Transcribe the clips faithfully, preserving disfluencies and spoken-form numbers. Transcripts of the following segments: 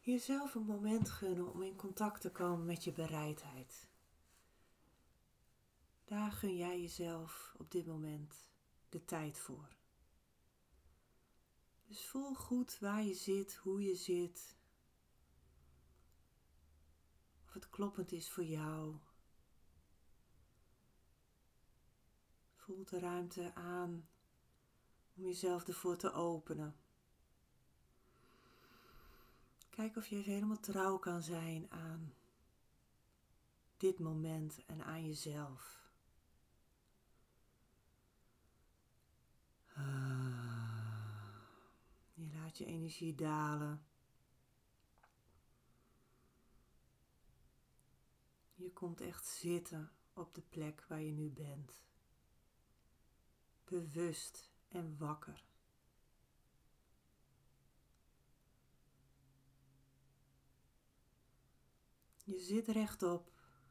Jezelf een moment gunnen om in contact te komen met je bereidheid. Daar gun jij jezelf op dit moment de tijd voor. Dus voel goed waar je zit, hoe je zit. Of het kloppend is voor jou. Voel de ruimte aan om jezelf ervoor te openen. Kijk of je even helemaal trouw kan zijn aan dit moment en aan jezelf. Je laat je energie dalen. Je komt echt zitten op de plek waar je nu bent. Bewust en wakker. Je zit rechtop.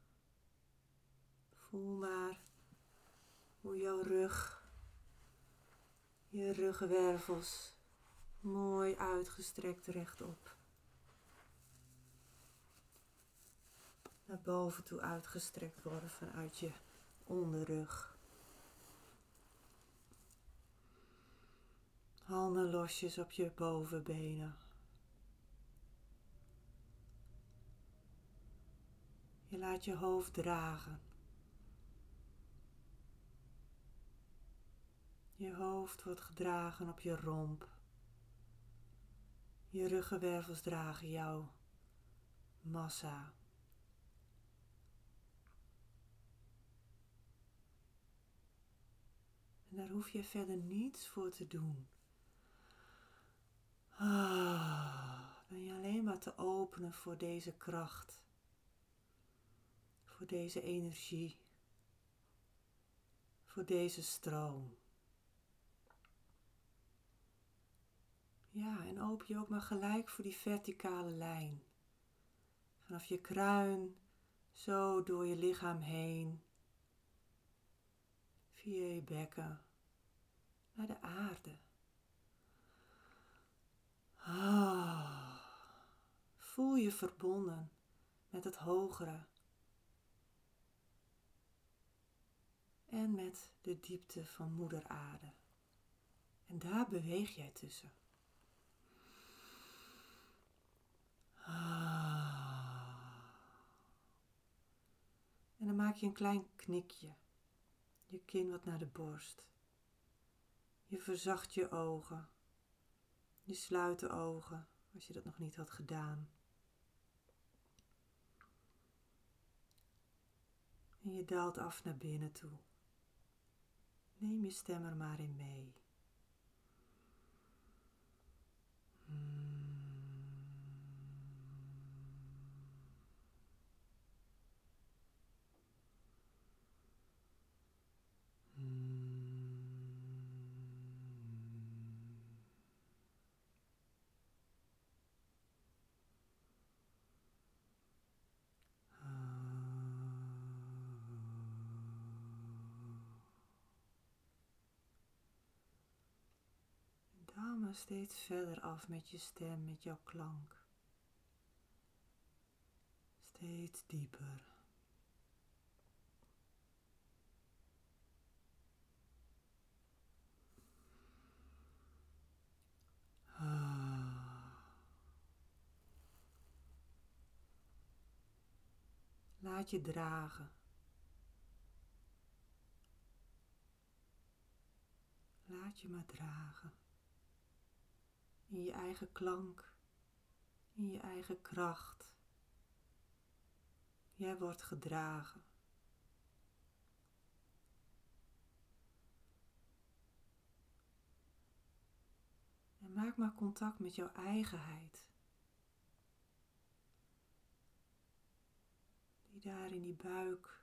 Voel maar hoe jouw rug, je ruggenwervels mooi uitgestrekt rechtop. Naar boven toe uitgestrekt worden vanuit je onderrug. Handen losjes op je bovenbenen. Je laat je hoofd dragen. Je hoofd wordt gedragen op je romp. Je ruggenwervels dragen jouw massa. En daar hoef je verder niets voor te doen. Ah, dan je alleen maar te openen voor deze kracht. Voor deze energie. Voor deze stroom. Ja, en open je ook maar gelijk voor die verticale lijn. Vanaf je kruin, zo door je lichaam heen. Via je bekken, naar de aarde. Ah, voel je verbonden met het hogere. En met de diepte van moeder aarde. En daar beweeg jij tussen. Ah. En dan maak je een klein knikje. Je kin wat naar de borst. Je verzacht je ogen. Je sluit de ogen als je dat nog niet had gedaan. En je daalt af naar binnen toe. Neem je stem er maar in mee. Daal maar steeds verder af met je stem, met jouw klank. Steeds dieper. Laat je dragen. Laat je maar dragen. In je eigen klank. In je eigen kracht. Jij wordt gedragen. En maak maar contact met jouw eigenheid. Die daar in die buik,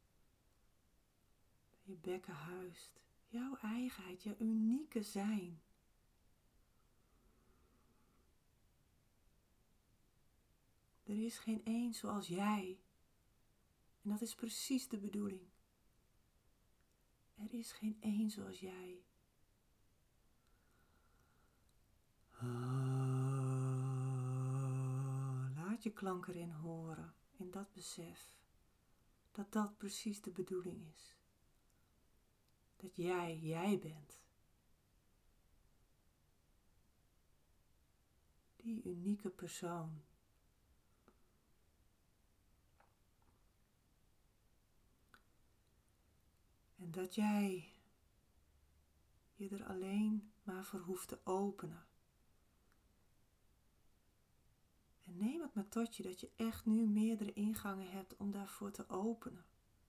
bij je bekken huist. Jouw eigenheid, jouw unieke zijn. Er is geen één zoals jij. En dat is precies de bedoeling. Er is geen één zoals jij. je klank erin horen, in dat besef, dat dat precies de bedoeling is. Dat jij, jij bent. Die unieke persoon. En dat jij je er alleen maar voor hoeft te openen. En neem het maar tot je dat je echt nu meerdere ingangen hebt om daarvoor te openen.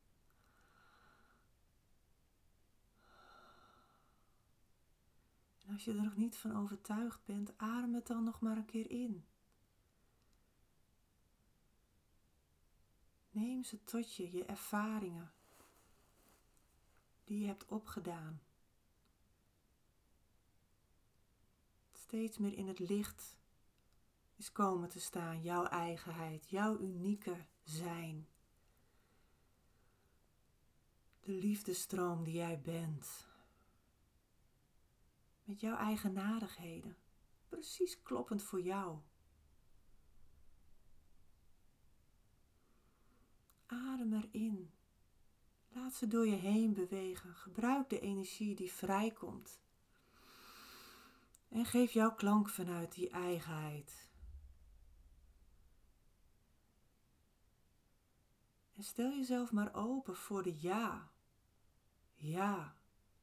En als je er nog niet van overtuigd bent, adem het dan nog maar een keer in. Neem ze tot je, je ervaringen die je hebt opgedaan. Steeds meer in het licht is komen te staan, jouw eigenheid, jouw unieke zijn. De liefdestroom die jij bent. Met jouw eigenaardigheden, precies kloppend voor jou. Adem erin. Laat ze door je heen bewegen. Gebruik de energie die vrijkomt. En geef jouw klank vanuit die eigenheid. En stel jezelf maar open voor de ja. Ja.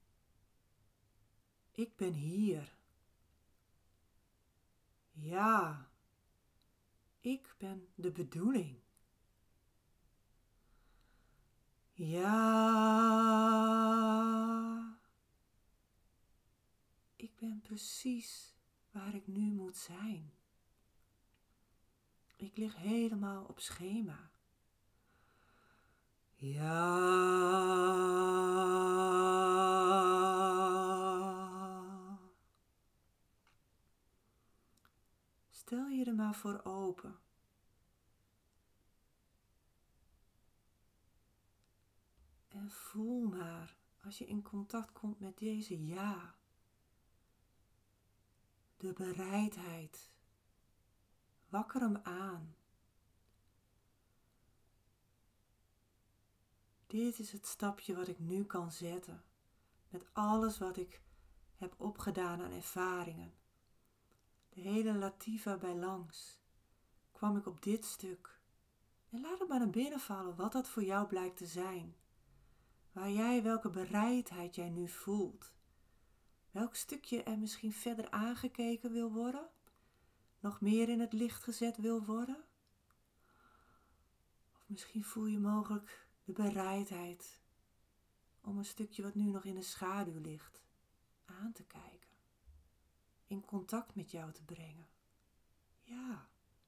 Ik ben hier. Ja. Ik ben de bedoeling. Ja. Ik ben precies waar ik nu moet zijn. Ik lig helemaal op schema. Ja. Stel je er maar voor open. En voel maar als je in contact komt met deze ja. De bereidheid. Wakker hem aan. Dit is het stapje wat ik nu kan zetten. Met alles wat ik heb opgedaan aan ervaringen. De hele Lativa bij langs. Kwam ik op dit stuk. En laat het maar naar binnen vallen wat dat voor jou blijkt te zijn. Waar jij, welke bereidheid jij nu voelt. Welk stukje er misschien verder aangekeken wil worden. Nog meer in het licht gezet wil worden. Of misschien voel je mogelijk de bereidheid om een stukje wat nu nog in de schaduw ligt aan te kijken. In contact met jou te brengen. Ja.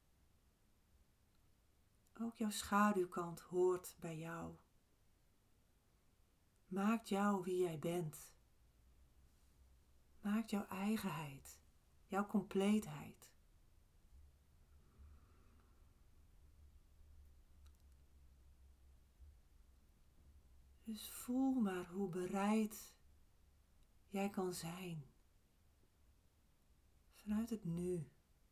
Ook jouw schaduwkant hoort bij jou. Maakt jou wie jij bent. Maakt jouw eigenheid, jouw compleetheid. Dus voel maar hoe bereid jij kan zijn. Vanuit het nu.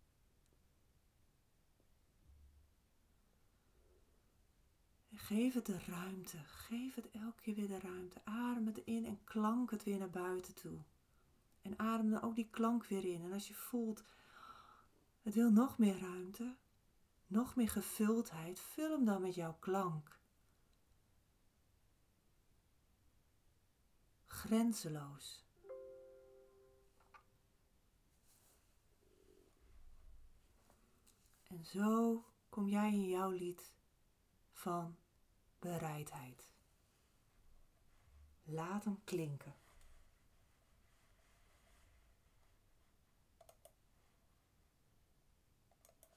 En geef het de ruimte. Geef het elke keer weer de ruimte. Adem het in en klank het weer naar buiten toe. En adem dan ook die klank weer in. En als je voelt, het wil nog meer ruimte, nog meer gevuldheid, vul hem dan met jouw klank. Grenzeloos. En zo kom jij in jouw lied van bereidheid. Laat hem klinken.